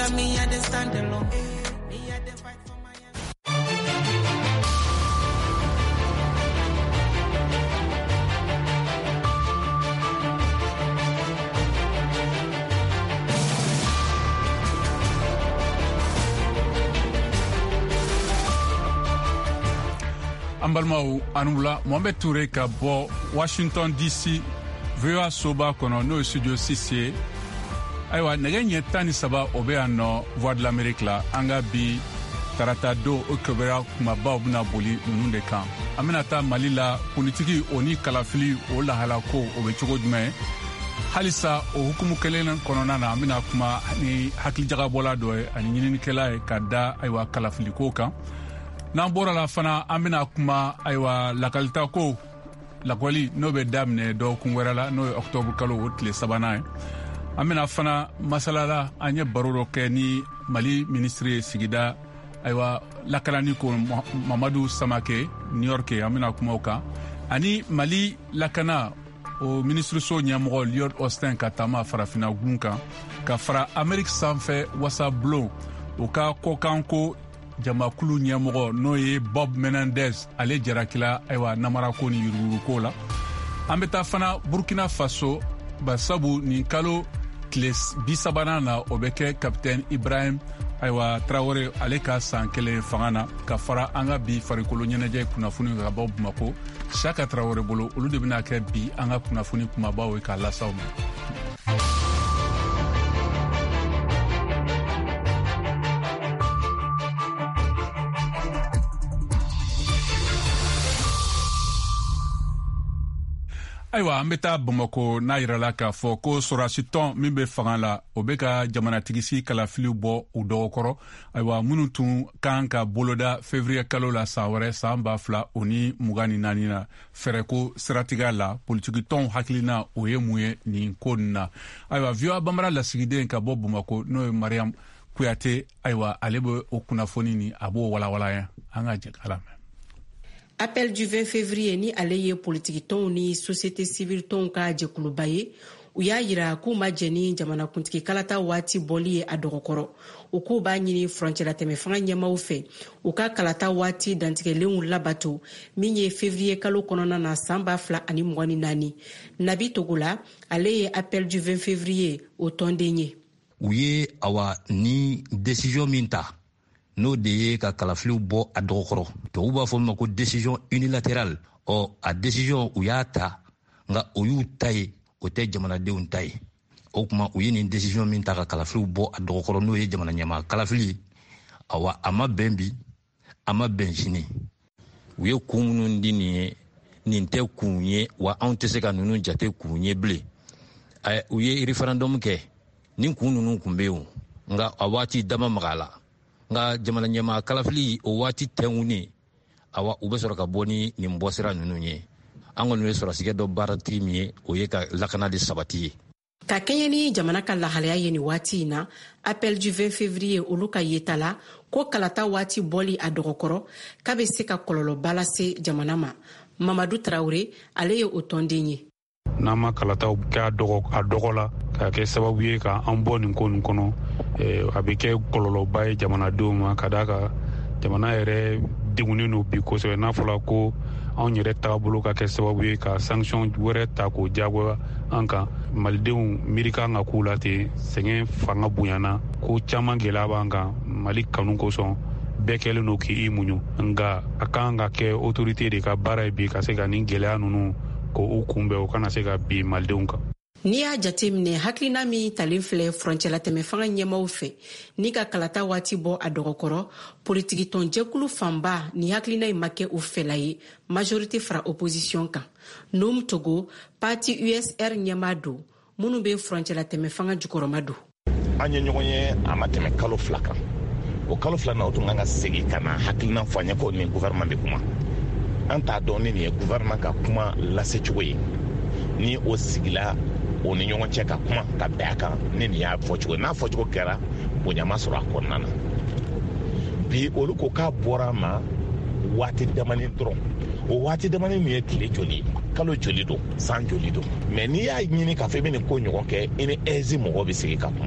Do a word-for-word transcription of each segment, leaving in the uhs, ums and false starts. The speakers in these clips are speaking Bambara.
Nigga, me, I dey stand alone. Ambalmao Anula Mohamed Touré ka bo Washington D C V O A soba kono no studio six aywa nege nyetani saba obe anno Voix de l'Amérique la anga bi tarata do okobera kuma ba buna boli nunde kan amina ta Mali la politiki oni kalafili o la halako obe chogo jume halisa o hukumu kelen kono nana amina kuma ni hakli jaga bola do ani nyini kela e kada aywa kalafili ko kan n'an bɔra la fana an bɛna kuma ayiwa lakalita ko lakɔli n'o bɛ daminɛ dɔgɔkun wɛrɛ la n'o ye octobre kalo o tile sabanan ye an bɛna fana masalala an ye baro dɔ kɛ ni Mali ministre ye sigida ayiwa lakalani ko Mamadu Samake New York an bɛna kuma o kan ani Mali lakana o ministre so ɲɛmɔgɔ Lloyd Austin ka taama farafina gun kan ka fara Amérique sanfɛ wasa bulon o ka kɔkan ko jamakulu ɲɛmɔgɔ n'o ye Bob Menendez ale jarakila ayiwa namara ko ni yuruguru ko la an bɛ taa fana Burkina Faso basabu nin kalo tile bi sabanan na o bɛ kɛ capitaine Ibrahim ayiwa Traoré ale ka san kelen fanga na ka fara an ka bi farikolo ɲɛnajɛ kunnafoni ka bɔ Bamako Chaka Traoré bolo olu de bɛna kɛ bi an ka kunnafoni kumabaw ye k'a lasaw ma. Ayiwa an bɛ taa Bamako n'a yirala k'a fɔ ko sɔrɔdasi tɔn min bɛ fanga la o bɛ ka jamanatigisi kalafiliw bɔ u dɔgɔkɔrɔ ayiwa minnu tun kan ka boloda février kalo la san wɛrɛ san ba fila o ni mugan ni naani na fɛrɛko siratiga la politiki tɔnw hakilina o ye mun ye nin ko nin na ayiwa V O A banbara lasigiden ka bɔ Bamako n'o ye Mariam Kuyate ayiwa ale bɛ o kunnafoni ni a b'o walawala yan an ka jɛ k'a lamɛn. Appel du vingt février ni ale ye politiki tɔnw ni société civile tɔnw ka jɛkuluba ye u y'a yira k'u ma jɛ ni jamanakuntigi kalata waati bɔli ye a dɔgɔkɔrɔ u k'u b'a ɲini furancɛla tɛmɛ fanga ɲɛmaw fɛ u ka kalata waati dantigɛlenw labato min ye février kalo kɔnɔna na san ba fila ani mugan ni naani Nabi Togola ale ye appel du vingt février o tɔnden ye u ye awa ni décision min ta n'o de ye ka kalafiliw bɔ a dɔgɔkɔrɔ tubabu b'a fɔ ma ko décision unilatérale ɔ a décision u y'a ta nka o y'u ta ye o tɛ jamanadenw ta ye o tuma u ye nin décision min ta ka kalafiliw bɔ a dɔgɔkɔrɔ n'o ye jamana ɲɛmaa kalafili awa a ma bɛn bi a ma bɛn sini u ye kun minnu di nin ye nin tɛ kun ye wa anw tɛ se ka ninnu jate kun ye bilen u ye référendum kɛ nin kun ninnu kun bɛ yen nka a waati dama maga la nka jamana ɲɛmaa kalafili o waati tɛnkunnen awa u bɛ sɔrɔ ka bɔ ni nin bɔsira ninnu ye an kɔni bɛ sɔrɔsigɛ dɔ baaratigi min ye o ye ka lakana de sabati ye ka kɛɲɛ ni jamana ka lahalaya ye ni waati in na appel du vingt février olu ka yeta la ko kalata waati bɔli a dɔgɔkɔrɔ k'a bɛ se ka kɔlɔlɔba lase jamana ma Mamadu Traoré ale ye o tɔnden ye n'an ma kalataw kɛ a dɔgɔ la ka kɛ sababu ye ka an bɔ nin ko nin kɔnɔ a bɛ kɛ kɔlɔlɔba ye jamanadenw ma ka d'a kan jamana yɛrɛ degunnen don bi kosɛbɛ n'a fɔra ko anw yɛrɛ taabolo ka kɛ sababu ye ka sanction wɛrɛ ta k'o diyagoya an kan malidenw miiri kan ka k'u la ten sɛgɛn fanga bonyana ko caman gɛlɛya b'an kan Mali kanu kosɔn bɛɛ kɛlen don k'i muɲu nka a kan ka kɛ autorité de ka baara ye bi ka se ka nin gɛlɛya ninnu ko u kunbɛn o kana se ka bin malidenw kan. N'i y'a jateminɛ hakilina min talen filɛ furancɛla tɛmɛ fanga ɲɛmaw fɛ ni ka kalata waati bɔ a dɔgɔkɔrɔ politiki tɔn jɛkulu fanba ni hakilina in ma kɛ u fɛla ye majorité fara opposition kan Num Togo parti U S R ɲɛma don minnu bɛ furancɛla tɛmɛ fanga jukɔrɔma don an ye ɲɔgɔn ye a ma tɛmɛ kalo fila kan o kalo fila na o tun kan ka segin ka na hakilina fɔ an ye ko nin gouvernement bɛ kuma an t'a dɔn ni nin ye gouvernement ka kuma lase cogo ye ni o sigila o ni ɲɔgɔn cɛ ka kuma ka bɛn a kan ni nin y'a fɔ cogo n'a fɔ cogo kɛra bonyama sɔrɔ a kɔnɔna na bi olu ko k'a bɔra ma waati damani dɔrɔn o waati damani min ye tile joli kalo joli don san joli don mais n'i y'a ɲini k'a fɔ i bɛ nin ko ɲɔgɔn kɛ i ni aizi mɔgɔ bɛ sigi ka kuma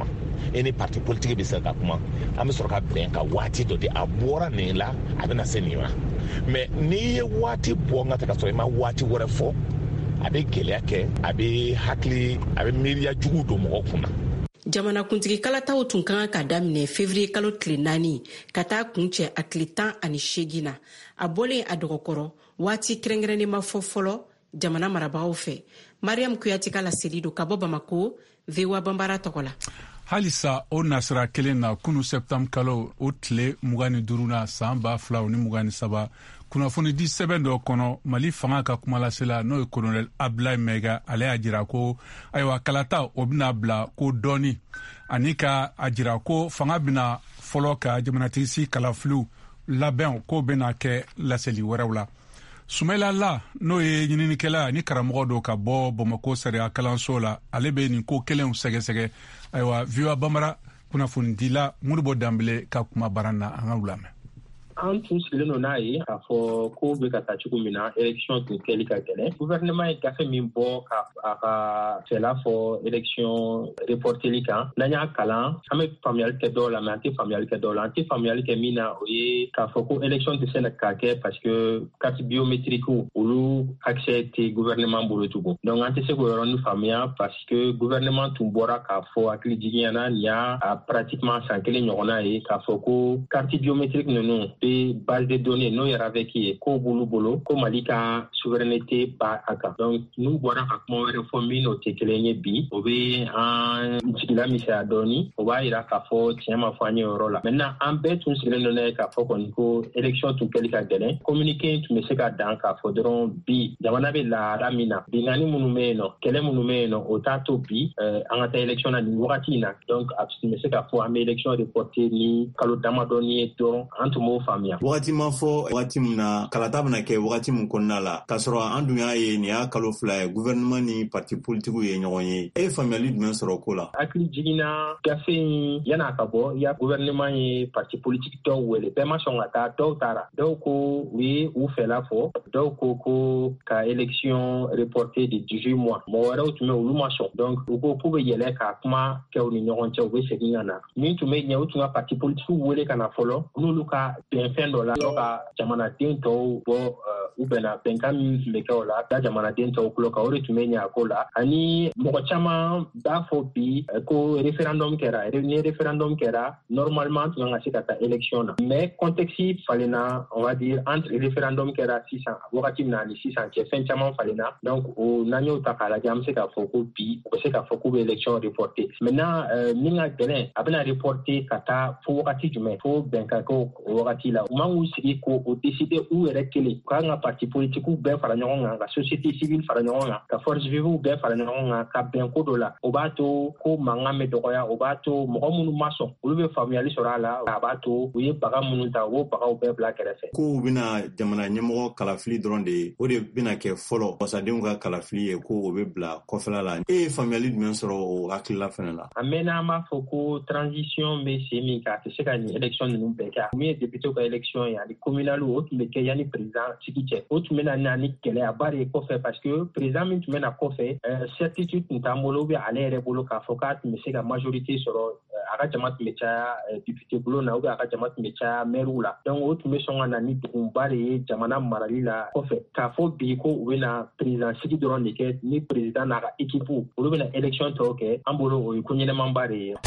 e ni parti politique bɛ se ka kuma an bɛ sɔrɔ ka bɛn ka waati dɔ de a bɔra nin la a bɛna se nin ma mais n'i ye waati bɔ n ka ta ka sɔrɔ i ma waati wɛrɛ fɔ a bɛ gɛlɛya kɛ a bɛ hakili a bɛ miiriya jugu don mɔgɔw kunna. Jamanakuntigi kalataw tun kan ka daminɛ février kalo tile naani ka taa kuncɛ a tile tan ani seegin na a bɔlen a dɔgɔkɔrɔ waati kɛrɛnkɛrɛnnen ma fɔ fɔlɔ jamana marabagaw fɛ. Mariam Kuyate ka laseli do ka bɔ Bamako, V O A Banbara tɔgɔ la. Halisa o nasira kelen na kunu septembre kalo o tile mugan ni duuru na san ba fila ni mugan ni saba kunnafoni di sɛbɛn dɔ kɔnɔ Mali fanga ka kumalasela n'o ye colonel Abdoulaye Maiga ale y'a jira ko ayiwa kalata o bɛna bila ko dɔɔni ani ka a jira ko fanga bɛna fɔlɔ ka jamanatigi si kalafiliw labɛn ko bɛna kɛ laseli wɛrɛw la. Sumaila La n'o ye ɲininikɛla ni karamɔgɔ dɔ ka bɔ Bamako sariya kalanso la ale bɛ nin ko kelenw sɛgɛsɛgɛ ayiwa V O A Banbara kunnafonidila Modibo Dambele ka kuma baara na an ka lamɛn. An tun sigilen don n'a ye k'a fɔ ko bɛ ka taa cogo min na élection tun kɛli ka gɛlɛn gouvernement ye gafe min bɔ ka a ka fɛla fɔ élection reporteli kan n'an y'a kalan an bɛ faamuyali kɛ dɔw la mais an tɛ faamuyali kɛ dɔw la an tɛ faamuyali kɛ min na o ye k'a fɔ ko élection tɛ se ka kɛ parce que carte biométrique olu accès tɛ gouvernement bolo tugun donc an tɛ se k'o yɔrɔnin faamuya parce que gouvernement tun bɔra k'a fɔ hakili jiginyana nin y'a pratiquement san kelen ɲɔgɔnna ye k'a fɔ ko carte biométrique ninnu base de données n'o yɛrɛ avec ye ko bolo bolo ko Mali ka souveraineté ba a kan donc n'u bɔra ka kuma wɛrɛ fɔ min n'o tɛ kelen ye bi o bɛ an jigila misɛnya dɔɔni o b'a yira k'a fɔ tiɲɛ ma fɔ an ye yɔrɔ la maintenant an bɛɛ tun sigilen don n'a ye k'a fɔ kɔni ko élection tun kɛli ka gɛlɛn communiqué tun bɛ se ka dan k'a fɔ dɔrɔn bi jamana bɛ lahala min na binkani minnu bɛ yen nɔ kɛlɛ minnu bɛ yen nɔ o t'a to bi an ka taa élection na nin wagati in na donc a tun bɛ se ka fɔ an bɛ élection reporté ni kalo damadɔni ye dɔrɔn an tun b'o faamuya. Wagati ma fɔ wagati min na kalata bɛna kɛ wagati min kɔnɔna la k'a sɔrɔ an dun y'a ye nin y'a kalo fila ye gouvernement ni parti politiques ye ɲɔgɔn ye e ye faamuyali jumɛn sɔrɔ ko la. Hakili jiginna gafe in yan'a ka bɔ ya gouvernement ye parti politique dɔw wele bɛɛ ma sɔn ka taa dɔw taara dɔw ko u ye u fɛla fɔ dɔw ko ko ka élection reportée de dix-huit mois mɔgɔ wɛrɛw tun bɛ olu ma sɔn donc u ko k'u bɛ yɛlɛ ka kuma kɛ u ni ɲɔgɔn cɛ u bɛ segin ka na min tun bɛ ɲɛ u tun ka parti politique wele ka na fɔlɔ n'olu ka bɛnfɛn dɔ la dɔ ka jamanaden tɔw bɔ u bɛnna bɛnkan min tun bɛ kɛ o la da jamanaden tɔw tulo kan o de tun bɛ ɲɛ a ko la ani mɔgɔ caman b'a fɔ bi ko référendum kɛra ni référendum kɛra normalement tun kan ka se ka taa élection na mais contexte falenna on va dire entre référendum kɛra sisan wagati min na ani sisan cɛ fɛn caman falenna donc o n'an y'o ta k'a lajɛ an bɛ se k'a fɔ ko bi u bɛ se k'a fɔ k'u bɛ élection reporté maintenant min ka gɛlɛn a bɛna reporté ka taa fo wagati jumɛn fo bɛnkan kɛ o wagati la u man k'u sigi ko o décider u yɛrɛ kelen u kan ka parti politique bɛɛ fara ɲɔgɔn kan ka société civile fara ɲɔgɔn kan ka force vive bɛɛ fara ɲɔgɔn kan ka bɛn ko dɔ la o b'a to ko mankan bɛ dɔgɔya o b'a to mɔgɔ minnu ma sɔn olu bɛ faamuyali sɔrɔ a la a b'a to u ye baga minnu ta u b'o bagaw bɛɛ bila kɛrɛfɛ. Kow bɛna jamana ɲɛmɔgɔ kalafili dɔrɔn de ye o de bɛna kɛ fɔlɔ wasadenw ka kalafili ye ko o bɛ bila kɔfɛla la e ye faamuyali jumɛn sɔrɔ o hakilila fana la. A mɛnna an b'a fɔ ko transition bɛ sen min kan a tɛ se ka nin élection ninnu bɛɛ kɛ min ye député ka élection ye ani communal o tun bɛ kɛ yanni président sigi cɛ o tun bɛ na na ni gɛlɛyaba de ye kɔfɛ parce que président min tun bɛ na kɔfɛ certitude tun t'an bolo ou ale yɛrɛ bolo k'a fɔ k'a tun bɛ se ka majorité sɔrɔ a ka jama tun bɛ caya député bulon na ou bien a ka jama tun bɛ caya maire la donc o tun bɛ sɔn ka na ni degunba de ye jamana marali la kɔfɛ k'a fɔ bi ko u bɛ na président sigi dɔrɔn de kɛ ni président n'a ka équipe olu bɛ na élection tɔw kɛ an bolo o ye ko ɲɛnɛmanba de ye.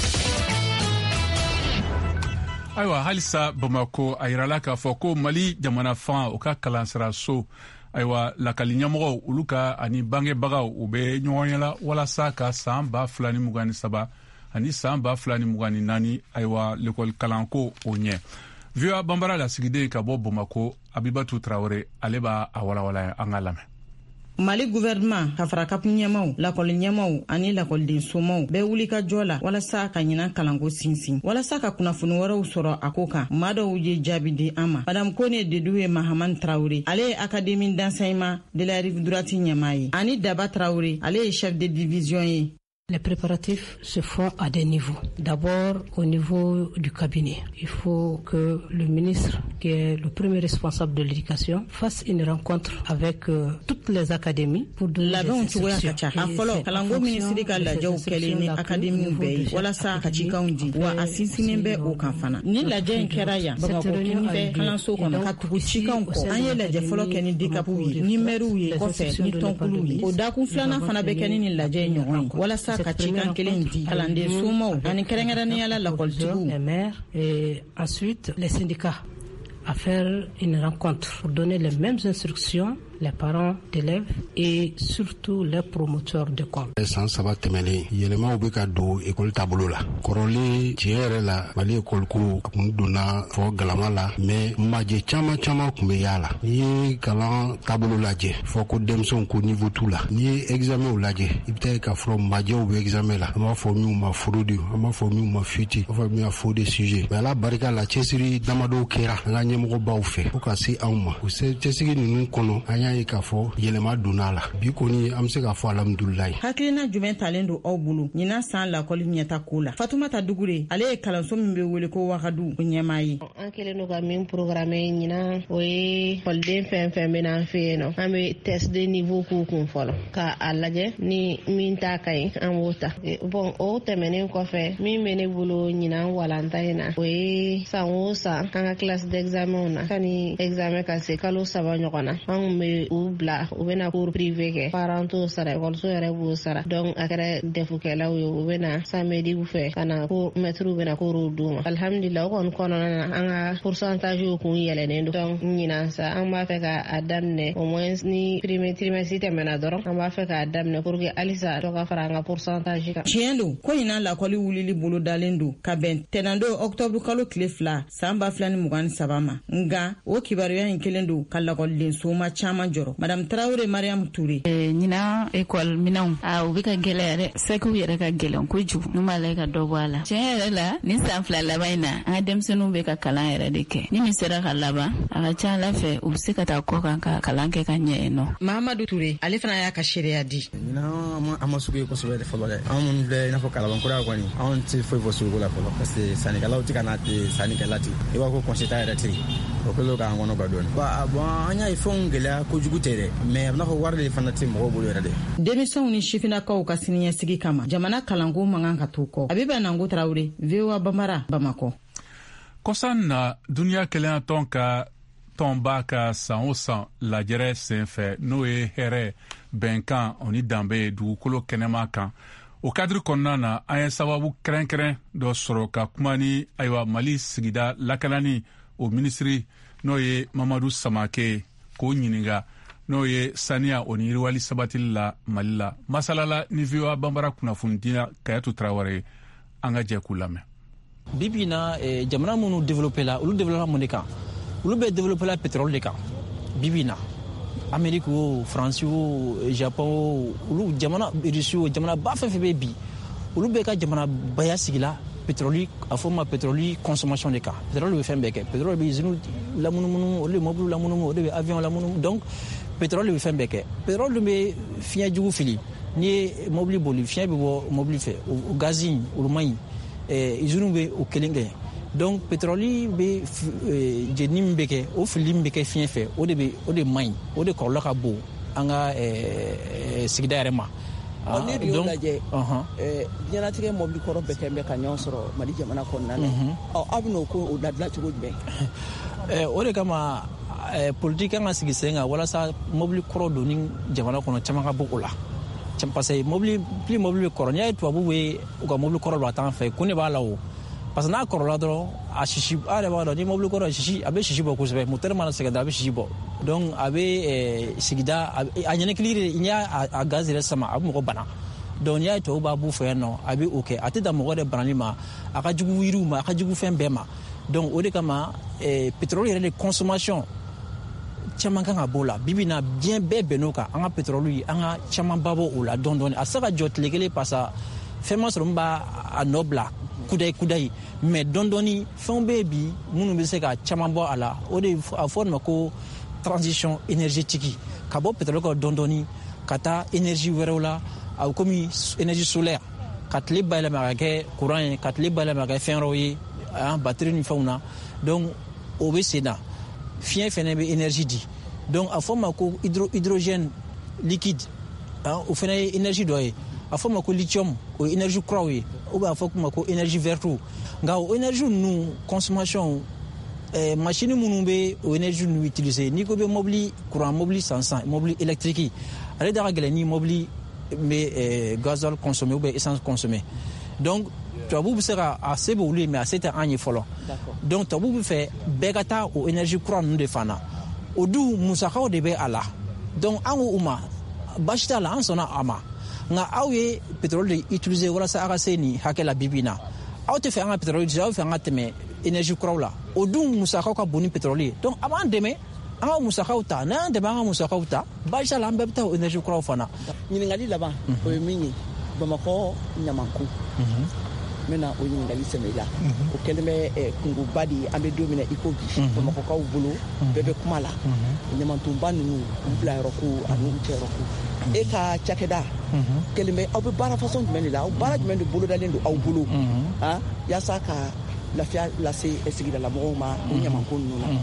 Ayiwa halisa Bamako a yirala k'a fɔ ko Mali jamana fan o ka kalansiraso ayiwa lakali ɲɛmɔgɔw olu ka ani bangebagaw u bɛ ɲɔgɔn yɛla walasa ka san ba fila ni mugan ni saba ani san ba fila ni mugan ni naani ayiwa l'école kalanko o ɲɛ. V O A Banbara lasigiden ka bɔ Bamako Abibatu Traoré ale b'a a walawala an ka lamɛn. Mali gouvernement ka fara kapu ɲɛmaw lakɔli ɲɛmaw ani lakɔliden somaw bɛɛ wuli ka jɔ la walasa ka ɲinan kalanko sinsin walasa ka kunnafoni wɛrɛw sɔrɔ a ko kan maa dɔw ye jaabi di an ma madame Kone Dedou ye Mahamane Traoré ale ye académie d'enseignement de la rive droite ɲɛmaa ye ani Daba Traoré ale ye chef de division ye Les préparatifs se font à des niveaux. D'abord, au niveau du cabinet. Il faut que le ministre, qui est le premier responsable de l'éducation, fasse une rencontre avec euh, toutes les académies pour donner des instructions. Les maires et ensuite les syndicats à faire une rencontre pour donner les mêmes instructions, les parents d'élèves et surtout les promoteurs d'école. San saba tɛmɛnen yɛlɛmaw bɛ ka don école taabolo la kɔrɔlen tiɲɛ yɛrɛ la Mali école ko kun donna fɔ galama la mais majɛ caman caman kun bɛ y'a la n'i ye kalan taabolo lajɛ fɔ ko denmisɛnw ko niveau t'u la n'i ye examenw lajɛ i bɛ taa k'a fɔ majɛw bɛ examen la an b'a fɔ min ma fraude an b'a fɔ min ma fuite an b'a fɔ min ma faux de sujet mais ala barika la cɛsiri damadɔw kɛra an ka ɲɛmɔgɔbaw fɛ fo ka se anw ma o cɛsiri ninnu kɔnɔ an y'a ye k'a fɔ yɛlɛma donna la bi kɔni an bɛ se k'a fɔ alhamdulilayi. Hakilina jumɛn talen don aw bolo ɲinan san lakɔli ɲɛta ko la Fatumata Dugure ale ye kalanso min bɛ wele ko Wagadu ɲɛmaa ye. An kɛlen don ka min programme ɲinan o ye ekɔliden fɛn fɛn bɛ n'an fɛ yen nɔ an bɛ test de niveau k'u kun fɔlɔ ka a lajɛ ni min t'a ka ɲi an b'o ta bon o tɛmɛnen kɔfɛ min bɛ ne bolo ɲinan walanta in na o ye san o san an ka classe d'examen na sani examen ka se kalo saba ɲɔgɔn na an bɛ u bila u bɛna cours privé kɛ parents t'o sara ekɔliso yɛrɛ b'o sara donc a kɛra defukɛlaw ye u bɛna samedi fɛ ka na ko maîtres bɛna cours d'u ma alhamdulilah o kɔni kɔnɔna na an ka pourcentage kun yɛlɛnen don donc ɲinan sa an b'a fɛ k'a daminɛ au moins ni premier trimestre tɛmɛna dɔrɔn an b'a fɛ k'a daminɛ pour que halisa dɔ ka fara an ka pourcentage kan. Tiɲɛ don ko ɲinan lakɔli wulili bolo dalen don ka bɛn tɛnɛndon octobre kalo tile fila san ba fila ni mugan ni saba ma nka o kibaruya in kelen don ka lakɔliden soma caman jɔrɔ madame Tarawele Mariam Toure. ɲinan école minɛnw a u bɛ ka gɛlɛya dɛ sɛkiw yɛrɛ ka gɛlɛn kojugu n'u m'a la ka dɔ bɔ a la tiɲɛ yɛrɛ la ni san fila laban in na an ka denmisɛnninw bɛ ka kalan yɛrɛ de kɛ ni min sera ka laban a ka ca ala fɛ u bɛ se ka taa kɔ kan ka kalan kɛ ka ɲɛ yen nɔ. Mahamadu Toure ale fana y'a ka seereya di. ɲinan an ma sugu ye kosɛbɛ de fɔlɔ dɛ anw minnu filɛ i n'a fɔ kalabankura kɔni anw tɛ foyi fɔ suguko la fɔlɔ parce que sannikɛlaw tɛ ka na sannikɛla ten i b'a fɔ kɔnsita yɛrɛ tɛ o kɛlen k'an kɔnɔ ka dɔɔni. Bon an y'a ye fɛnw gɛlɛya kojugu tɛ dɛ mais a bɛna fɔ wari de fana tɛ mɔgɔw bolo yɛrɛ de. Denmisɛnw ni sifinnakaw ka siniɲɛsigi kama jamana kalanko man kan ka t'u kɔ. Abiba Nango Tarawele V O A Bambara Bamakɔ. Kɔsan na duniya kɛlen tɔn ka tɔnba ka san o san lajɛrɛ senfɛ n'o ye hɛrɛ bɛnkan o ni danbe ye dugukolo kɛnɛma kan o kadiri kɔnɔna na an ye sababu kɛrɛnkɛrɛn dɔ sɔrɔ ka kuma ni ayiwa Mali sigida lakanani o minisiri n'o ye Mamadu Samake k'o ɲininka n'o ye saniya o ni yiriwali sabatili la Mali la masalala ni V O A Bambara kunnafonidiya Kayatu Tarawele an ka jɛ k'u lamɛn. Bibi na eh, jamana minnu développé la olu développé mun de kan olu bɛ développé la pétrole de kan bibi na Amérique o France o Japon o olu jamana Russie o jamana ba fɛn fɛn bɛ bi olu bɛ ka jamana baya sigi la pétrole a fɔ ma pétrole consommation de kan pétrole bɛ fɛn bɛɛ kɛ pétrole bɛ usine lamunumunu olu bɛ mobile lamunumunu olu bɛ avion lamunumunu donc pétrole bɛ fɛn bɛɛ kɛ pétrole bɛ fiɲɛ jugu fili n'i ye mobile boli fiɲɛ bɛ bɔ mobile fɛ o gazi in olu man ɲi usine bɛ o kelen kɛ donc pétrole bɛ jenini min bɛ kɛ o filili min bɛ kɛ fiɲɛ fɛ o de bɛ o de man ɲi o de kɔlɔlɔ ka bon an ka sigida yɛrɛ ma. Ne de y'o lajɛ diɲɛlatigɛ mobili kɔrɔ bɛɛ kɛ bɛ ka ɲɔgɔn sɔrɔ Mali jamana kɔnɔna na aw bɛ n'o ko o dabila cogo jumɛn. O de kama politique kan ka sigi sen kan walasa mobili kɔrɔ don ni jamana kɔnɔ caman ka bɔ o la parce que mobili plus mobili bɛ kɔrɔ n'i y'a ye tubabu bɛ u ka mobili kɔrɔ don a t'an fɛ ko ne b'a la o parce que n'a kɔrɔla dɔrɔn a sisi a yɛrɛ b'a dɔn ni mobili kɔrɔ sisi a bɛ sisi bɔ kosɛbɛ moteur mana sɛgɛn a bɛ sisi bɔ donc a bɛ sigida a ɲɛnɛkili de n'i y'a a gaz yɛrɛ sama a bɛ mɔgɔ bana donc n'i y'a ye tubabu b'a b'u fɛ yan nɔ a bɛ o kɛ a tɛ dan mɔgɔ de banali ma a ka jugu yiriw ma a ka jugu fɛn bɛɛ ma donc o de kama pétrole yɛrɛ de consommation caman kan ka b'o la bibi na diɲɛ bɛɛ bɛnn'o kan an ka pétrole yi an ka caman ba bɔ o la dɔɔni dɔɔni a tɛ se ka jɔ tile kelen parce que fɛn ma sɔrɔ min b'a a nɔ bila kudayi kudayi mais dɔɔni dɔɔni fɛnw bɛ yen bi minnu bɛ se ka caman bɔ a la o de a fɔ o ma ko transition énergétique ka bɔ pétrole kan dɔɔni dɔɔni ka taa énergie wɛrɛw la a komi énergie solaire ka tile bayɛlɛma ka kɛ courant ye ka tile bayɛlɛma ka kɛ fɛn wɛrɛw ye batterie ni fɛnw na donc o bɛ sen na fiɲɛ fɛnɛ bɛ énergie di donc a fɔ ma ko hydro hydrogène liquide o fɛnɛ ye énergie dɔ ye a fɔ ma ko lithium o ye énergie kuraw ye ou bien a fɔ ma ko énergie verte nka o énergie ninnu consommation eh, machine minnu bɛ o énergie ninnu utiliser n'i ko bɛ mobili courant mobili san san mobili électrique ale da ka gɛlɛn ni mobili bɛ eh, gasoil consommer ou bien essence consommer donc tubabu bɛ se ka a se bɛ olu ye mais a se tɛ an ye fɔlɔ donc tubabu bɛ fɛ bɛɛ ka taa o énergie kura ninnu de fan na o dun musakaw de bɛ a la donc an ko u ma baasi t'a la an sɔnna a ma nka aw ye pétrole de utiliser walasa a ka se nin hakɛ la bibi in na aw tɛ fɛ an ka pétrole utiliser aw bɛ fɛ an ka tɛmɛ énergie kuraw la o dun musakaw ka bon ni pétrole ye donc a b'an dɛmɛ an ka musakaw ta n'an y'an dɛmɛ an ka musakaw ta baasi t'a la an bɛɛ bɛ taa o énergie kuraw fana. ɲininkali laban o ye min ye bamakɔ ɲamankun n bɛna o ɲininkali sɛmɛ i la o kɛlen bɛ kungoba de ye an bɛ don min na i ko bi bamakɔkaw bolo bɛɛ bɛ kuma la ɲamantonba ninnu u bila yɔrɔ ko ani u cɛ yɔrɔ ko e ka cakɛda kɛlen bɛ aw bɛ baara fasɔn jumɛn de la aw baara jumɛn de bolodalen don aw bolo yaasa ka lafiya lase sigidala mɔgɔw ma o ɲamanko ninnu na.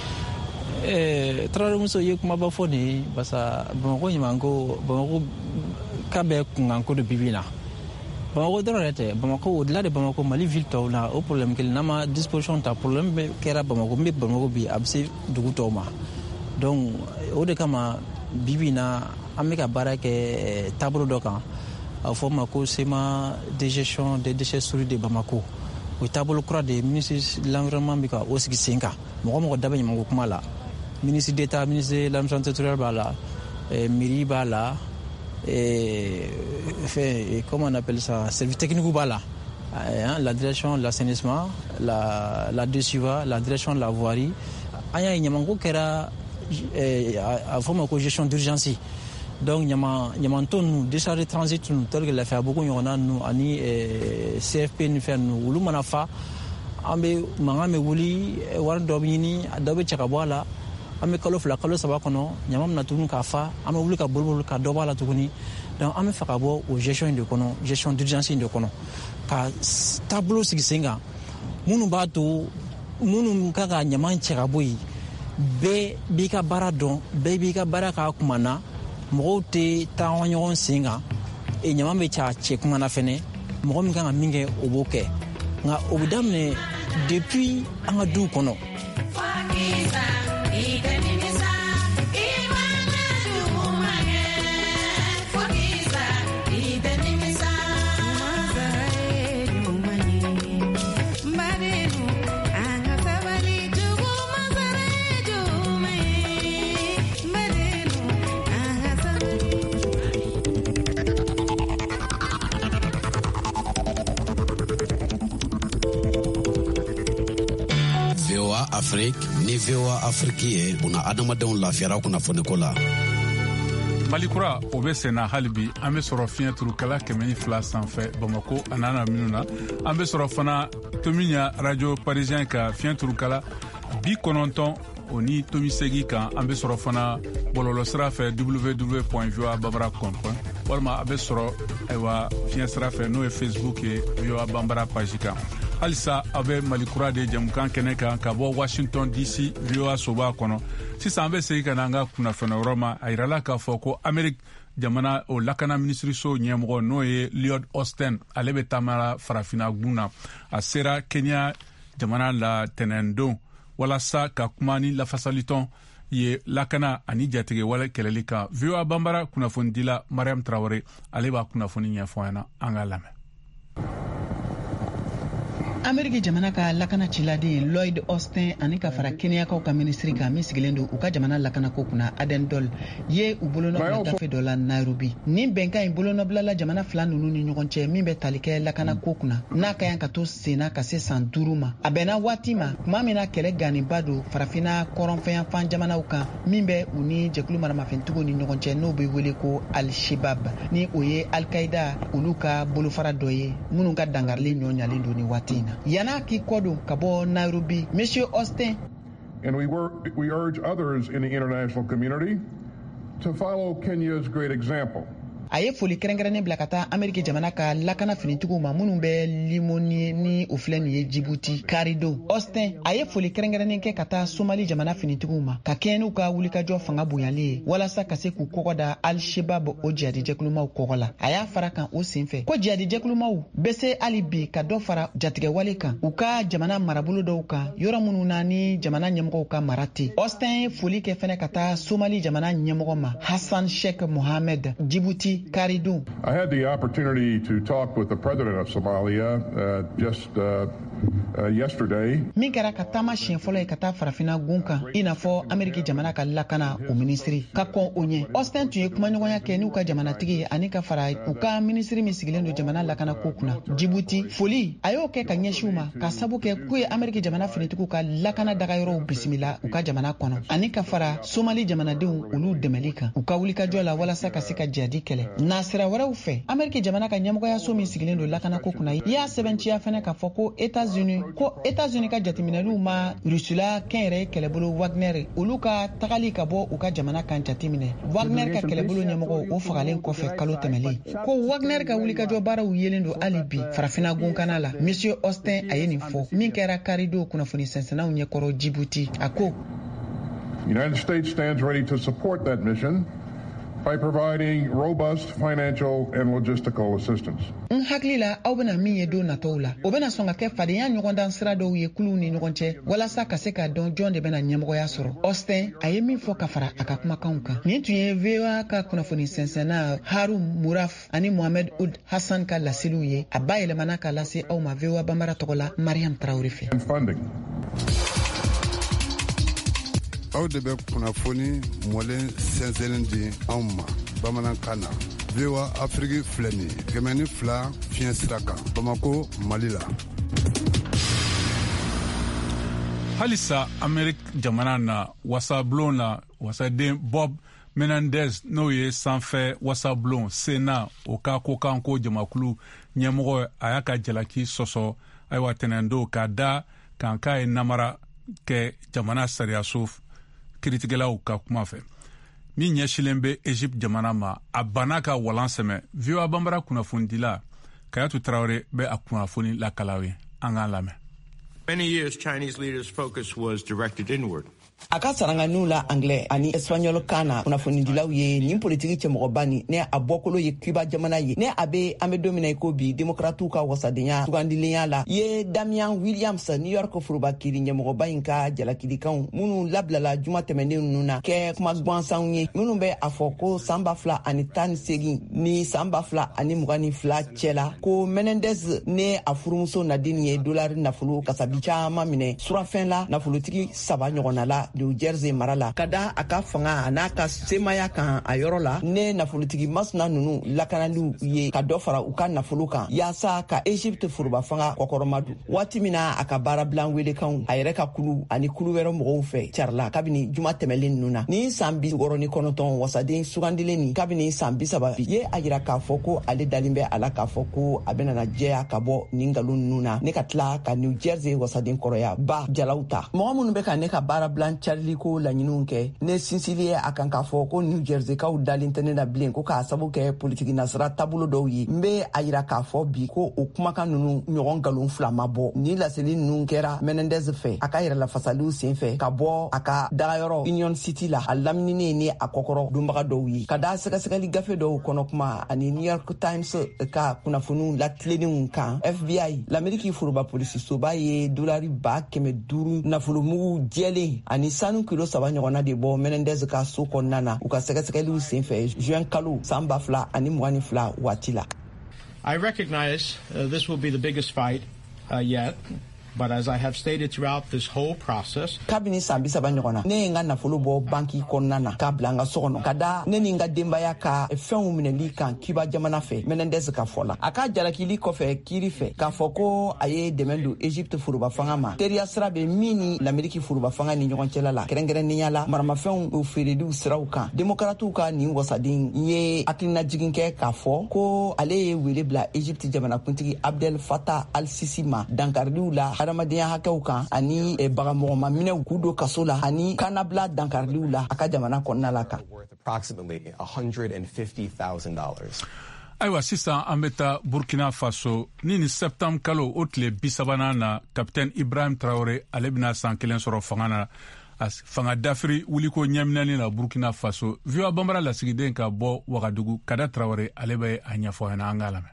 Tarawele Muso ye kumaba fɔ nin ye parce que Bamakɔ ɲamanko Bamakɔ ka bɛ kunkanko de bibi na Bamakɔ dɔrɔn yɛrɛ tɛ Bamakɔ au-delà de Bamakɔ Mali ville tɔw la o problème kelen n'an ma disposition ta problème bɛ kɛra Bamakɔ min bɛ Bamakɔ bi a bɛ se dugu tɔw ma donc o de kama bibi na an bɛ ka baara kɛ taabolo dɔ kan a fɔ ma ko schéma de gestion des déchets solides de Bamako o taabolo kura de ministre de l'environnement bɛ ka o sigi sen kan mɔgɔ mɔgɔ da bɛ ɲamanko kuma la ministre d'État ministre de l'administration territoriale b'a la mairie b'a la et fait, comment on appelle ça, service technique ou pas là, hein, la direction de l'assainissement, la, la D S U V A, la direction de la voirie. Il y a une gestion d'urgence. Donc il y a un ton décharge de transit tel que l'a fait beaucoup il y en a nous ani C F P nous fait nous lu mana fa ambe manga me wuli war dobini dobe chakabwa la an bɛ kalo fila kalo saba kɔnɔ ɲama bɛna tuguni k'a fa an bɛ wuli ka boliboli ka dɔ b'a la tuguni donc an bɛ fɛ ka bɔ o gestion in de kɔnɔ gestion d'urgence in de kɔnɔ ka taabolo sigi sen kan minnu b'a to minnu ka ka ɲama cɛ ka bɔ yen bɛɛ b'i ka baara dɔn bɛɛ b'i ka baara k'a kuma na mɔgɔw tɛ taa ɲɔgɔn sen kan ɲama bɛ cɛ a cɛ kuma na fɛnɛ mɔgɔ min kan ka min kɛ o b'o kɛ nka o bɛ daminɛ depuis an ka duw kɔnɔ. Afrique ni V O A Afrique ye buna adamadenw lafiyara kunnafoniko la. Malikura o bɛ sen na hali bi an bɛ sɔrɔ fiɲɛ turukala kɛmɛ ni fila sanfɛ Bamako a n'a minnu na an bɛ sɔrɔ fana Tomiɲa radio parisien ka fiɲɛ turukala bi kɔnɔntɔn o ni tomi segi kan an bɛ sɔrɔ fana bɔlɔlɔ sira fɛ w w w point v o a banbara point com walima a bɛ sɔrɔ ayiwa fiɲɛ sira fɛ n'o ye Facebook ye V O A banbara page kan. Halisa a bɛ Malikura de jamukan kɛnɛ kan ka bɔ Washington D C V O A soba kɔnɔ sisan an bɛ segin ka na an ka kunnafoni yɔrɔ ma a yirala k'a fɔ ko Amérique jamana o lakana minisiriso ɲɛmɔgɔ n'o ye Lloyd Austin ale bɛ taamara farafina gun na a sera Kenya jamana la tɛnɛndon walasa ka kuma ni lafasalitɔn ye lakana ani jatigɛ wale kɛlɛli kan. V O A banbara kunnafonidila Mariam Traoré ale b'a kunnafoni ɲɛfɔ an na an ka lamɛn. Ameriki jamana ka lakana ciladen Lloyd Austin ani ka fara Kenyakaw ka ministri ka min sigilen don u ka jamana lakana ko kunna Aden Dol ye u bolonɔbila gafe dɔ la Nairobi. Nin bɛnkan in bolonɔbila la jamana fila ninnu ni ɲɔgɔn cɛ min bɛ tali kɛ lakana ko kunna n'a ka yan ka to senna ka se san duuru ma. A bɛnna waati ma tuma min na kɛlɛ ganiba don farafina kɔrɔnfɛnyanfan jamanaw kan min bɛ u ni jɛkulu maramafɛntigiw ni ɲɔgɔn cɛ n'o bɛ wele ko Al-Shabaab ni o ye Al-Qaida olu ka bolofara dɔ ye minnu ka dangarili ɲɔɲalen don ni waati in na. Yana ki kodo kabo Nairobi, Monsieur Austin. And we work, we urge others in the international community to follow Kenya's great example. a ye foli kɛrɛnkɛrɛnnen bila ka taa Ameriki jamana ka lakana finitigiw ma minnu bɛ Limoni ni o filɛ nin ye Djibouti. Karido Austin a ye foli kɛrɛnkɛrɛnnen kɛ ka taa Somali jamana finitigiw ma ka kɛɲɛ n'u ka wulikajɔ fanga bonyali ye walasa ka se k'u kɔgɔ da Al-Shabaab o jihadi jɛkulumaw kɔgɔ la. A y'a fara kan o senfɛ ko jihadi jɛkulumaw bɛ se hali bi ka dɔ fara jatigɛwale kan u ka jamana marabolo dɔw kan yɔrɔ minnu na ni jamana ɲɛmɔgɔw ka mara tɛ. Austin ye foli kɛ fɛnɛ ka taa Somali jamana ɲɛmɔgɔ ma Hassan Sheikh Mohammed. Djibouti. Karido. I had the opportunity to talk with the president of Somalia uh, just uh, uh, yesterday. Min kɛra ka taama siɲɛ fɔlɔ ye ka taa farafina gun kan i n'a fɔ Ameriki jamana ka lakana o minisiri ka kɔn o ɲɛ. Austin tun ye kumaɲɔgɔnya kɛ n'u ka jamanatigi ani ka fara u ka minisiri min sigilen don jamana lakana ko kunna. Djibouti foli a y'o kɛ ka ɲɛsiw ma ka sabu kɛ k'u ye Ameriki jamana finitigiw ka lakana dagayɔrɔw bisimila u ka jamana kɔnɔ ani ka fara Somali jamanadenw olu dɛmɛli kan u ka wulikajɔ la walasa ka se ka jihadi kɛlɛ. Nasira wɛrɛw fɛ Ameriki jamana ka ɲɛmɔgɔyaso min sigilen don lakana ko kunna y'a sɛbɛnciya fɛnɛ k'a fɔ ko États-Unis ko États-Unis ka jateminɛliw ma Rusula kɛnyɛrɛye kɛlɛbolo Wagner olu ka tagali ka bɔ u ka jamana kan jateminɛ. Wagner ka kɛlɛbolo ɲɛmɔgɔ o fagalen kɔfɛ kalo tɛmɛlen ko Wagner ka wulikajɔ baaraw yelen don hali bi farafina gunkana la. Monsieur Austin a ye nin fɔ min kɛra Karido kunnafoni sɛnsɛnnaw ɲɛkɔrɔ Djibouti. A ko The United States stands ready to support that mission by providing robust financial and logistical assistance. N hakili la aw bena min ye don nataw la o bena sɔn ka kɛ fadenya ɲɔgɔndan sira dɔw ye kuluw ni ɲɔgɔn cɛ walasa ka se ka dɔn jɔn de bena ɲɛmɔgɔya sɔrɔ. Austin a ye min fɔ ka fara a ka kumakanw kan. Nin tun ye V O A ka kunnafoni sɛnsɛnna Harun Muraf ani Mohamed Ould Hassan ka laseliw ye a ba yɛlɛmana ka lase aw ma V O A Bambara tɔgɔ la Mariam Traoré fɛ. aw de bɛ kunnafoni mɔlen sɛnsɛnlen di anw ma bamanankan na. V O A Afrique filɛ nin ye kɛmɛ ni fila fiɲɛ sira kan Bamako Mali la. halisa Ameriki jamana na wasablon na wasaden Bob Menendez n'o ye sanfɛ wasablon Sena o ka kokanko jamakulu ɲɛmɔgɔ a y'a ka jalaki sɔsɔ ayiwa tɛnɛndo ka da kan k'a ye namara kɛ jamana sariyaso kiritigɛlaw ka kuma fɛ min ɲɛsilen bɛ Egypte jamana ma a banna ka walan sɛmɛ. V O A Bambara kunnafonidila Kayatu Traoré bɛ a kunnafoni lakalaw ye an k'an lamɛn. Many years Chinese leaders' focus was directed inward. A ka saranganiw la anglais ani espagnol kana kunnafonidilaw ye nin politiki cɛmɔgɔba ni ne a bɔkolo ye Cuba jamana ye ne a be an be don mina i ko bi demokratiw ka wasadenya sugandilenya la ye Damian Williams New York furuba kiri ɲɛmɔgɔba in ka jalakilikanw minnu labilala juma tɛmɛnen ninnu na kɛ kuma gwansanw ye minnu bɛ a fɔ ko san ba fila ani tan ni segin ni san ba fila ani mugan ni fila cɛla ko Menendez ne a furumuso Nadine ye dolari nafolo kasabi caman minɛ surafɛn la nafolotigi saba ɲɔgɔnna la New Jersey mara la ka da a ka fanga a n'a ka semaya kan a yɔrɔ la ne nafolotigi masina ninnu lakanaliw ye ka dɔ fara u ka nafolo kan yaasa ka Egypte foroba fanga kɔkɔrɔmadu waati min na a ka baarabilan welekanw a yɛrɛ ka kulu ani kulu wɛrɛ mɔgɔw fɛ carila kabini juma tɛmɛlen ninnu na ni san bi wɔɔrɔ ni kɔnɔntɔn wasaden sugandilen ni kabini san bi saba ye a yira k'a fɔ ko ale dalen bɛ a la k'a fɔ ko a bɛna jɛya ka bɔ nin nkalon ninnu na ne ka tila ka New Jersey wasaden kɔrɔya ba jalaw ta mɔgɔ minnu bɛ ka ne ka baarabilan Charlie ko laɲiniw kɛ ne sinsili ye a kan k'a fɔ ko New Jersey kaw dalen tɛ ne la bilen ko k'a sabu kɛ politiki nasira taabolo dɔw ye n bɛ a yira k'a fɔ bi ko o kumakan ninnu ɲɔgɔn nkalon fila ma bɔ ni laseli ninnu kɛra Menendez fɛ a ka yɛrɛlafasaliw sen fɛ ka bɔ a ka dagayɔrɔ Union City la a lamininen ni a kɔkɔrɔ donbaga dɔw ye ka da sɛgɛsɛgɛli gafe dɔw kɔnɔ kuma ani New York Times ka kunnafoniw latilenenw kan F B I l'Ameriki foroba polisi soba ye dolari ba kɛmɛ duuru nafolomugu jɛlen ani sanu kilo saba ɲɔgɔnna de bɔ Menendez ka so kɔnɔna na u ka sɛgɛsɛgɛliw sen fɛ juin kalo san ba fila ani mugan ni fila waati la. I recognize uh, this will be the biggest fight uh, yet. But as I have stated throughout this whole process, kabini san bi saba ɲɔgɔn na ne ye n ka nafolo bɔ banki kɔnɔna na k'a bila n ka so kɔnɔ ka da ne ni n ka denbaya ka fɛnw minɛli kan Cuba jamana fɛ Menendez ka fɔ la a ka jalakili kɔfɛ kiiri fɛ k'a fɔ ko a ye dɛmɛ don Egypte foroba fanga ma teriya sira bɛ min ni l'Ameriki foroba fanga ni ɲɔgɔn cɛla la kɛrɛnkɛrɛnnenya la maramafɛnw o feereliw siraw kan demokratiw ka nin wasaden ye hakilina jigin kɛ k'a fɔ ko ale ye wele bila Egypte jamanakuntigi Abdel Fattah al-Sisi ma dankariliw la adamadenya hakɛw kan ani bagamɔgɔma minɛw k'u don kaso la ani kanabila dankariliw la a ka jamana kɔnɔna la kan. Approximately one hundred fifty thousand dollars. Ayiwa sisan an bɛ taa Burkina Faso ni ni septembre kalo o tile bi sabanan na Capitaine Ibrahim Traoré ale bɛna san kelen sɔrɔ fanga na fanga dafiri wuliko ɲɛminɛni la Burkina Faso. V O A Banbara lasigiden ka bɔ Wagadugu Kada Traoré ale bɛ a ɲɛfɔ ɲɛna an k'a lamɛn.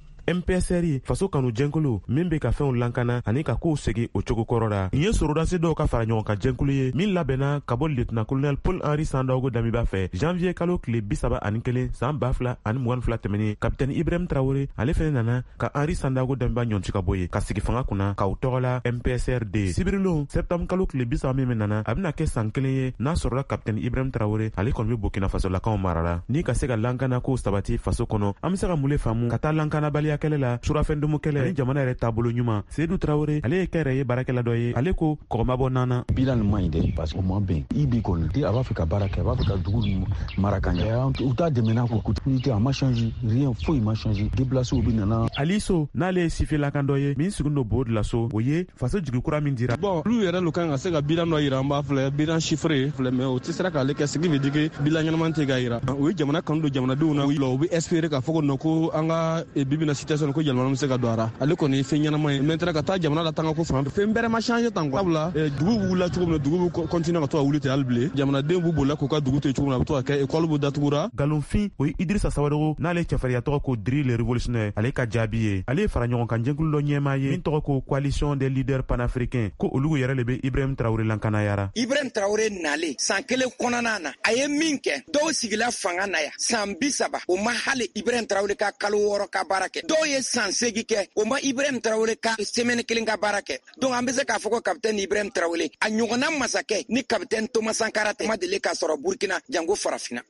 M P S R faso kanu jɛnkulu min bɛ ka fɛnw lankana ani ka kow segi o cogo kɔrɔ la. Nin ye sorodasi dɔw ka fara ɲɔgɔn kan jɛnkulu ye min labɛnna ka bɔ lieutenant colonel Paul Henri Sandaogo Damiba fɛ janvier kalo tile bi saba ani kelen san ba fila ani mugan fila tɛmɛnen Capitaine Ibrahim Traoré ale fɛnɛ nana ka Henri Sandaogo Damiba ɲɔnti ka bɔ ye ka sigi fanga kunna k'aw tɔgɔ la M P S R D. Sibirilon septembre kalo tile bi saba min bɛ nana a bɛna kɛ san kelen ye n'a sɔrɔla Capitaine Ibrahim Traoré ale kɔni bɛ Burkina Faso lakaw marara. Ni ka se ka lankana ko sabati faso kɔnɔ an bɛ se ka mun le faamu ka taa lankanabaliya kɛlɛ la surafɛn dumu kɛlɛ ani jamana yɛrɛ taabolo ɲuman. Seydou Traoré ale ye kɛrɛ ye baarakɛla dɔ ye ale ko kɔgɔmabɔ nana bilan man ɲi dɛ parce que o ma bɛn i bi kɔni a b'a fɛ ka baara kɛ a b'a fɛ ka dugu mara ka ɲɛ u t'a dɛmɛna ko kutunité a ma changé rien foyi ma changé déplacés bi nana. Aliso n'ale ye sifi lakan dɔ ye min sigilen don Bodo de la so o ye faso jigi kura min dira. Bon olu yɛrɛ lu kan ka se ka bilan dɔ yira an b'a filɛ bilan chiffré filɛ mais o tɛ sera k'ale kɛ sigi veut dire que bilan ɲɛnaman tɛ ka yira. O ye jamana kanu don jamanadenw na o bɛ espérer k'a fɔ ko non ko an ka bibi na situation ko yɛlɛma bɛ se ka don a la. Ale kɔni fɛn ɲɛnama ye maintenant ka taa jamana la tanga ko fan fɛn bɛrɛ ma changer tan quoi. Sabula dugu wulila cogo min na dugu bɛ continuer ka to ka wuli ten hali bilen jamanaden b'u bolila k'u ka dugu to yen cogo min na a bɛ to ka kɛ école b'u datugura. Galonfin o ye Idrissa Sabadogo n'ale cɛfarinya tɔgɔ ko Diri le révolutionnaire ale ka jaabi ye ale ye fara ɲɔgɔn kan jɛnkulu dɔ ɲɛmaa ye min tɔgɔ ko coalition des leaders panafricains ko olu yɛrɛ le bɛ Ibrahim Traoré lankanayara. Ibrahim Traoré nale san kelen kɔnɔna na a ye min kɛ dɔw sigila fanga na yan san bi saba o ma hali Ibrahim Traoré ka kalo wɔɔrɔ ka baara kɛ dɔw ye san segi kɛ o ma Ibrahim Traoré ka semaine kelen ka baara kɛ donc an bɛ se k'a fɔ ko capitaine Ibrahim Traoré a ɲɔgɔnna masakɛ ni capitaine Thomas Sankara tɛ ma deli ka sɔrɔ Burkina jango farafinna.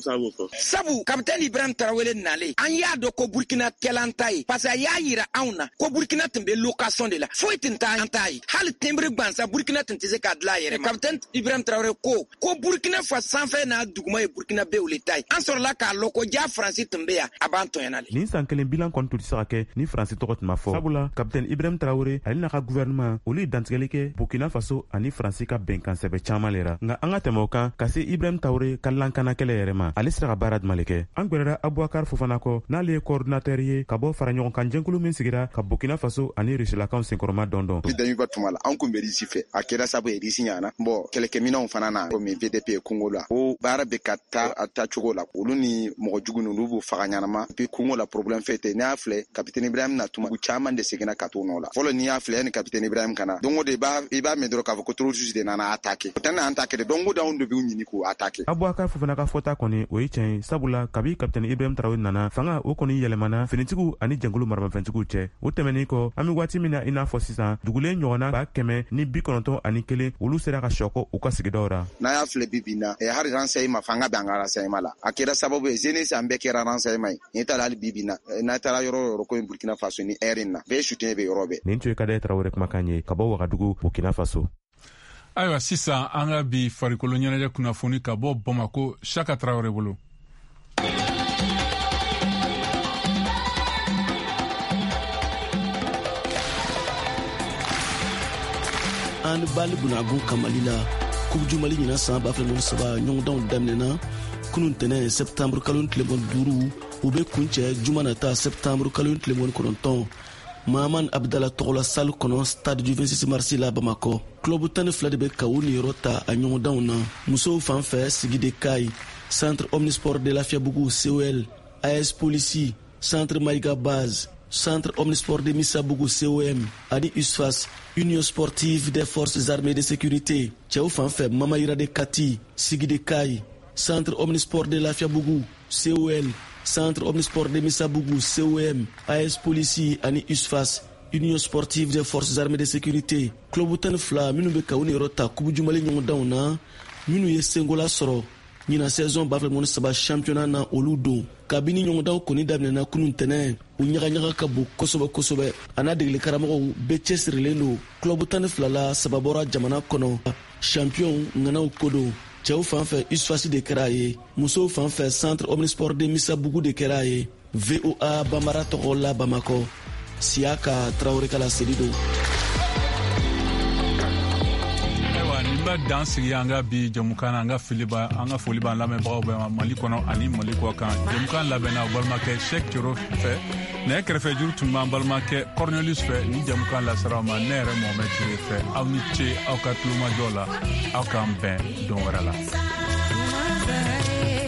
Sabu capitaine Ibrahim Traoré nale an y'a dɔn ko Burkina kɛlan ta ye parce que a y'a yira anw na ko Burkina tun bɛ location de la foyi tun t'a an ta ye hali timbre gansan Burkina tun tɛ se k'a dilan a yɛrɛ ma. Capitaine Ibrahim Traoré ko ko Burkina fa sanfɛ n'a duguma ye Burkina bɛɛ olu ta ye an sɔrɔla k'a lɔn ko ja Faransi tun bɛ yan a b'an tɔɲɔnale. Nin san kelen bilan kɔni tun tɛ se ka kɛ ni Faransi tɔgɔ tun ma fɔ sabula Capitaine Ibrahim Traoré ale n'a ka gouvernement olu ye dantigɛli kɛ Burkina Faso ani Faransi ka bɛnkan sɛbɛ caman le ra nka an ka tɛmɛ o kan ka se Ibrahim Traoré ka lankana kɛlɛ yɛrɛ ma ale sera ka baara jumɛn le kɛ. An gwɛrɛra Aboubacar Fofana kɔ n'ale ye coordinateur ye ka bɔ fara ɲɔgɔn kan jɛnkulu min sigira ka Burkina Faso ani Rusilakaw senkɔrɔma dɔn dɔn. Damiba tuma la an kun bɛ Risi fɛ a kɛra sabu ye Risi ɲana bon kɛlɛkɛminɛnw fana na komi V D P Congo la o baara bɛ ka taa a taa cogo la olu ni mɔgɔ jugu ninnu b'u faga ɲanama puis Congo la problème fɛ tɛ n'i y'a filɛ Capitaine Ibrahim na tuma u caman de seginna ka t'o nɔ la fɔlɔ n'i y'a filɛ ni Capitaine Ibrahim kana don o de i b'a i b'a mɛn dɔrɔn k'a fɔ ko terroriste de nana attaquer o tɛ na attaquer de don o don anw de b'u ɲini k'u attaquer. Aboubacar Fofana ka fɔta kɔni o ye tiɲɛ ye sabula kabi Capitaine Ibrahim Traoré nana fanga o kɔni yɛlɛmana finitigiw ani jɛnkulu maramafɛntigiw cɛ o tɛmɛnen kɔ an bɛ waati min na i n'a fɔ sisan dugulen ɲɔgɔnna ba kɛmɛ ni bi kɔnɔntɔn ani kelen olu sera ka sɔkɔ u ka sigidaw ra. N'a y'a filɛ bi bi na hali renseignement fanga bɛ an ka renseignement la a kɛra sababu ye jeunesse an bɛɛ kɛra renseignement ye n'i taara hali bi bi na n'a taara yɔrɔ o yɔrɔ ko Burkina Faso ni air in na bɛɛ soutien bɛ yɔrɔ bɛɛ. Nin tun ye Kadaye Traoré kumakan ye ka bɔ Wagadugu Burkina Faso. Ayiwa sisan an ka bi farikolo ɲɛnajɛ kunnafoni ka bɔ Bamako Chaka Traoré bolo. An bali bunagun kamali la kubuju mali ɲina san ba fila saba ɲɔgɔndanw daminɛna kunun tɛnɛ septembre kalo tile mugan duuru u bɛ kuncɛ juma nata septembre kalo tile mugan kɔnɔntɔn Mahaman Abdallah tɔgɔla salle kɔnɔ stade du vingt-six mars la Bamako. Club tan ni fila de bɛ ka u niyɔrɔ ta a ɲɔgɔndanw na musow fan fɛ Sigide Kai, Centre Omnisport de Lafiabougou C O L, A S Polici, Centre Maïga Base, Centre Omnisport de Missabougou C O M, ani U S F A S, Union Sportive des Forces Armées de Sécurité. Cɛw fan fɛ Mama Irade Kati, Sigide Kai, Centre Omnisport de Lafiabougou C O L, Centre Omnisport de Missabougou C O M, A S Polici ani U S F A S, Union Sportive des Forces Armées de Sécurité. Club tan fila minnu bɛ ka u niyɔrɔ ta kubu jumali ɲɔgɔndanw na minnu ye sengola sɔrɔ ɲina saison ba fila saba championnat na olu don kabini ɲɔgɔndanw kɔni daminɛna kunun tɛnɛ u ɲagaɲaga ka bon kosɛbɛ kosɛbɛ a n'a degeli karamɔgɔw bɛɛ cɛsirilen don club tan fila la saba bɔra jamana kɔnɔ champion ŋanaw ko don cɛw fan fɛ U S F A S de kɛra a ye musow fan fɛ Centre Omnisport de Missabougou de kɛra a ye. V O A Bambara tɔgɔ la Bamako Siaka Traoré Kala Sedido. la dan sigi an ka bi jamukan an ka filiba an ka foli b'an lamɛnbagaw bɛɛ mali kɔnɔ ani mali kɔ kan jamukan labɛnna balimakɛ Sheikh Coro fɛ ne kɛrɛfɛ juru tun b'an balimakɛ Cornelius fɛ ni jamukan lasara ma ne yɛrɛ Mohamed Ture fɛ aw ni ce aw ka tulomajɔ la aw k'an bɛn don wɛrɛ la